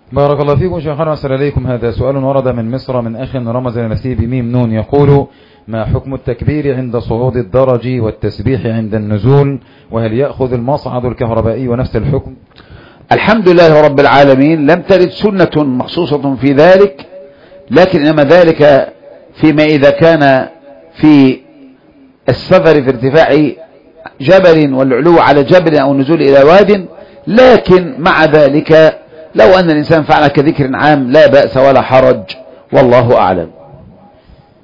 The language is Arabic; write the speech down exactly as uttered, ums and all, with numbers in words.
بارك الله فيكم شيخنا وأسأل إليكم. هذا سؤال ورد من مصر من أخ رمز لنفسه بميم نون، يقول: ما حكم التكبير عند صعود الدرج والتسبيح عند النزول، وهل يأخذ المصعد الكهربائي ونفس الحكم؟ الحمد لله رب العالمين، لم ترد سنة مخصوصة في ذلك، لكن إنما ذلك فيما إذا كان في السفر في ارتفاع جبل والعلو على جبل أو النزول إلى واد. لكن مع ذلك لو أن الإنسان فعل كذكر عام لا بأس ولا حرج، والله أعلم.